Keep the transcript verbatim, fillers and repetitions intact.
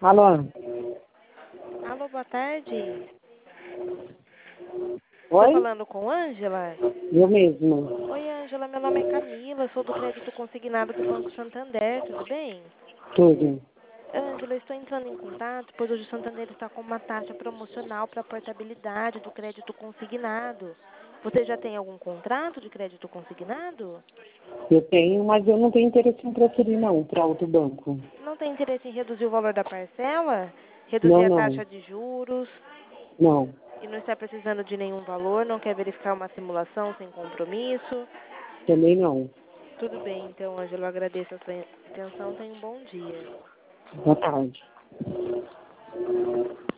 Alô? Alô, boa tarde. Estou Oi? falando com Ângela? Eu mesma. Oi, Ângela, meu nome é Camila, sou do Crédito Consignado do Banco Santander, tudo bem? Tudo. Ângela, estou entrando em contato, pois hoje o Santander está com uma taxa promocional para a portabilidade do crédito consignado. Você já tem algum contrato de crédito consignado? Eu tenho, mas eu não tenho interesse em transferir não para outro banco. Não tem interesse em reduzir o valor da parcela? Reduzir Não, a não. taxa de juros? Não. E não está precisando de nenhum valor? Não quer verificar uma simulação sem compromisso? Também não. Tudo bem, então, Ângela, eu agradeço a sua atenção. Tenha um bom dia. Boa tarde.